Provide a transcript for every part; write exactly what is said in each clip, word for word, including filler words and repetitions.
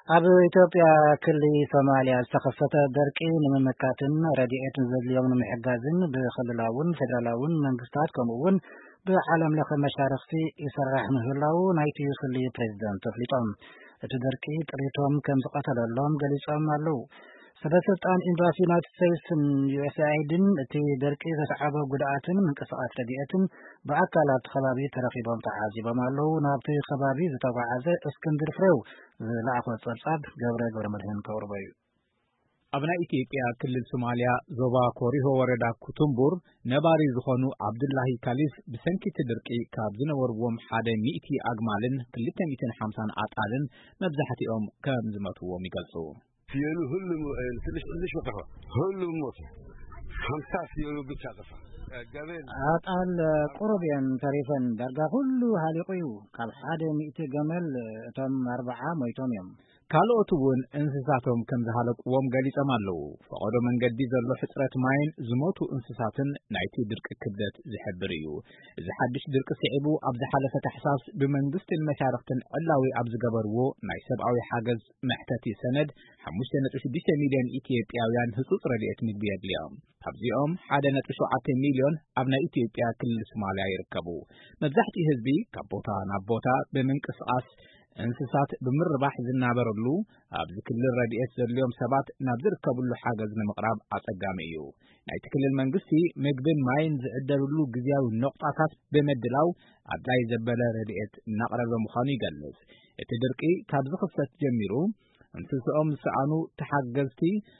ኣብ ኢትዮጵያ ክልል ሶማሊያ ዝተኸፈተ ደርቂ ንምምካትን ረድኤት ዘድልዮም ንምሕጋዝን ብክልላውን ፌደራላውን መንግስታት ከምኡውን ብዓለም ለኸ መሻርክቲ ይስራሕ ምህላው ናይቲ ክልል ፕሬዝዳንት ኣፍሊጦም እቲ ደርቂ ጥሪቶም ከም ዝቀተለሎም ገሊጾም ኣለው። ሰበስልጣን ኤምባሲ ዩናይትድ ስቴትስ ዩኤስኤአይድን እቲ ደርቂ ዘስዓበ ጉድኣትን ምንቅስቃስ ረድኤትን ብኣካላት ከባቢ ተረኺቦም ተዓዚቦም ኣለው። ናብቲ ከባቢ ዝተጓዓዘ እስክንድር ፍሬው ዝለኣኾ ጸብጻብ ገብረ ገብረ መድህን ከቕርቦ እዩ። ኣብ ናይ ኢትዮጵያ ክልል ሶማሊያ ዞባ ኮሪሆ ወረዳ ኩቱምቡር ነባሪ ዝኾኑ ዓብዱላሂ ካሊፍ ብሰንኪቲ ድርቂ ካብ ዝነበርዎም ሓደ ሚእቲ ኣግማልን ክልተ ሚእትን ሓምሳን ኣጣልን መብዛሕቲኦም ከም ዝመትዎም ይገልጹ። فيلو هلم تلش تلش وقفة هلم موت خمسة فيلو بتشاقفة أطال قربين تريفن درجة كله هاليقيو كاب حدا مئة جمل تم أربعة ميتهم يوم ካልኦቱውን እንስሳቶም ከም ዝሃለቁዎም ገሊጾም ኣለው። ፈቐዶ መንገዲ ዘሎ ሕፅረት ማይን ዝሞቱ እንስሳትን ናይቲ ድርቂ ክብደት ዝሕብር እዩ። እዚ ሓድሽ ድርቂ ስዒቡ ኣብ ዝሓለፈ ታሕሳስ ብመንግስትን መሻርክትን ዕላዊ ኣብ ዝገበርዎ ናይ ሰብኣዊ ሓገዝ መሕተቲ ሰነድ ሓሙሽተ ነጥቢ ሽዱሽተ ሚልዮን ኢትዮጵያውያን ህጹጽ ረድኤት ምግቢ የድልዮም። ካብዚኦም ሓደ ነጥቢ ሸውዓተ ሚልዮን ኣብ ናይ ኢትዮጵያ ክልል ሶማሊያ ይርከቡ። መብዛሕትኡ ህዝቢ ካብ ቦታ ናብ ቦታ ብምንቅስቓስ እንስሳት ብምርባሕ ዝናበረሉ ኣብዚ ክልል ረድኤት ዘድልዮም ሰባት ናብ ዝርከብሉ ሓገዝ ንምቕራብ ኣጸጋሚ እዩ። ናይቲ ክልል መንግስቲ ምግብን ማይን ዝዕደልሉ ግዝያዊ ነቑጣታት ብምድላው ኣድላይ ዘበለ ረድኤት እናቕረበ ምዃኑ ይገልጽ። እቲ ድርቂ ካብ ዝኽሰት ጀሚሩ እንስሳኦም ዝሰኣኑ ተሓገዝቲ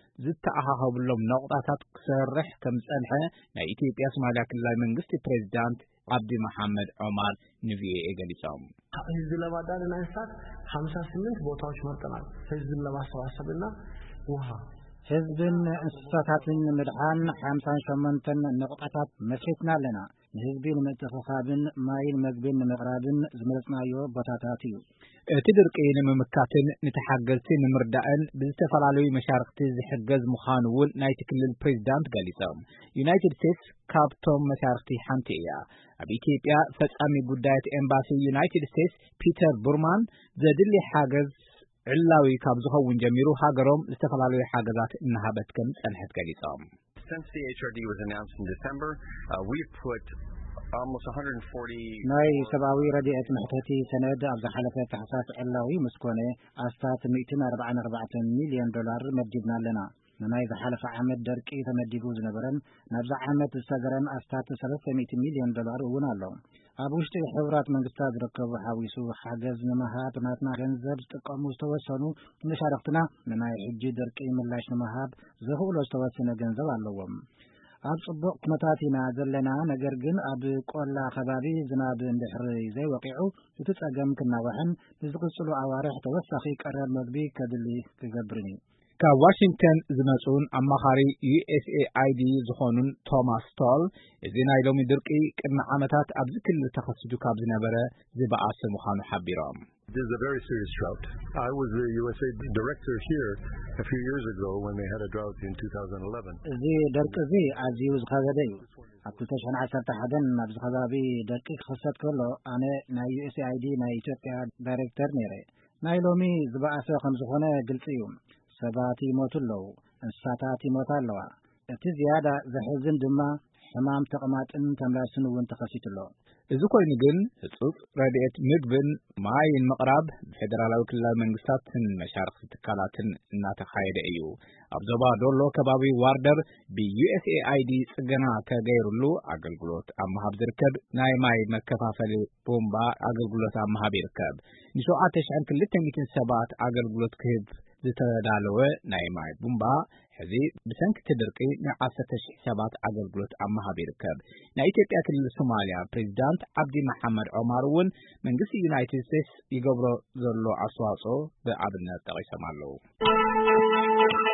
ዝተኣኻኸብሎም ነቑጣታት ክሰርሕ ከም ዝጸንሐ ናይ ኢትዮጵያ ሶማሊያ ክልላዊ መንግስቲ ፕሬዝዳንት ዓብዲ መሐመድ ዑመር ንቪኦኤ ገሊጾም ህዝብ ለማዳን አንሳት ሃምሳ ስምንት ቦታዎች መርጠናል። ህዝብን ለማሰባሰብና ውሃ ህዝብን እንስሳታትን ምድሓን ሃምሳ ሸሞንተ ነቁጣታት መስሪትና ኣለና። ንህዝቢ ንምትኽኻብን ማይን መግብን ንምቕራብን ዝመረጽናዮ ቦታታት እዩ። እቲ ድርቂ ንምምካትን ንተሓገዝቲ ንምርዳእን ብዝተፈላለዩ መሻርክቲ ዝሕገዝ ምዃኑ እውን ናይቲ ክልል ፕሬዝዳንት ገሊጾም። ዩናይትድ ስቴትስ ካብቶም መሻርክቲ ሓንቲ እያ። ኣብ ኢትዮጵያ ፈጻሚ ጉዳያት ኤምባሲ ዩናይትድ ስቴትስ ፒተር ቡርማን ዘድሊ ሓገዝ ዕላዊ ካብ ዝኸውን ጀሚሩ ሃገሮም ዝተፈላለዩ ሓገዛት እናሃበት ከም ጸንሐት ገሊጾም። Since the H R D was announced in December, uh, we've put almost one hundred forty ናይ ሰብኣዊ ረድኤት መሕተቲ ሰነድ ኣብ ዝሓለፈ ታሕሳስ ዕላዊ ምስ ኮነ ኣስታት ሚእትን ኣርባዓን ኣርባዕተን ሚልዮን ዶላር መዲብና ኣለና። ንናይ ዝሓለፈ ዓመት ደርቂ ተመዲቡ ዝነበረን ናብዛ ዓመት ዝተገረን ኣስታት ሰለስተ ሚእቲ ሚልዮን ዶላር እውን ኣሎ። ኣብ ውሽጢ ሕብራት መንግስታት ዝርከቡ ሓዊሱ ሓገዝ ንምሃብ ናትና ገንዘብ ዝጥቀሙ ዝተወሰኑ መሻርክትና ንናይ ሕጂ ደርቂ ምላሽ ንምሃብ ዝኽእሎ ዝተወሰነ ገንዘብ ኣለዎም። ኣብ ጽቡቕ ኩነታት ኢና ዘለና። ነገር ግን ኣብ ቆላ ከባቢ ዝናብ እንድሕር ዘይወቂዑ እቲ ጸገም ክናወሕን ንዝቕጽሉ ኣዋርሕ ተወሳኺ ቀረብ ምግቢ ከድሊ ክገብርን እዩ። ካብ ዋሽንግተን ዝመጹን ኣማኻሪ ዩኤስኤአይዲ ዝኾኑን ቶማስ ቶል እዚ ናይ ሎሚ ድርቂ ቅድሚ ዓመታት ኣብዚ ክልል ተኸሲቱ ካብ ዝነበረ ዝበኣሰ ምዃኑ ሓቢሮም። This is a very serious drought. I was the U S A I D director here a few years ago when they had a drought in two thousand eleven. እዚ ደርቂ እዚ ኣዝዩ ዝኸበደ እዩ። ኣብ ክልተ ሽሕን ዓሰርተ ሓደን ኣብዚ ከባቢ ደርቂ ክኽሰት ከሎ ኣነ ናይ ዩኤስኤአይዲ ናይ ኢትዮጵያ ዳይሬክተር ነይረ። ናይ ሎሚ ዝበኣሰ ከም ዝኾነ ግልጽ እዩ። ሰባት ይሞቱ ኣለዉ፣ እንስሳታት ይሞታ ኣለዋ። እቲ ዝያዳ ዘሕዝን ድማ ሕማም ተቕማጥን ተምላስን እውን ተኸሲቱ ኣሎ። እዚ ኮይኑ ግን ህጹጽ ረድኤት ምግብን ማይን ምቕራብ ብፌደራላዊ ክልላዊ መንግስታትን መሻርክቲ ትካላትን እናተኻየደ እዩ። ኣብ ዞባ ዶሎ ከባቢ ዋርደር ብዩኤስኤአይዲ ጽገና ተገይሩሉ ኣገልግሎት ኣብ ምሃብ ዝርከብ ናይ ማይ መከፋፈሊ ቡምባ ኣገልግሎት ኣብ ምሃብ ይርከብ። ንሸውዓተ ሽሕን ክልተ ሚእትን ሰባት ኣገልግሎት ክህብ ዝተዳለወ ናይ ማይ ቡምባ ሕዚ ብሰንኪቲ ድርቂ ንዓሰርተ ሽሕ ሰባት ኣገልግሎት ኣብ ምሃብ ይርከብ። ናይ ኢትዮጵያ ክልል ሶማሊያ ፕሬዝዳንት ዓብዲ መሐመድ ዑመር እውን መንግስቲ ዩናይትድ ስቴትስ ይገብሮ ዘሎ ኣስተዋጽኦ ብኣብነት ጠቒሶም ኣለው።